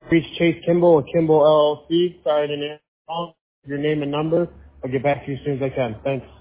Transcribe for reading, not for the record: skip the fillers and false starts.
Reach Chase Kimball with Kimball LLC. Sorry I didn't answer your name and number. I'll get back to you as soon as I can. Thanks.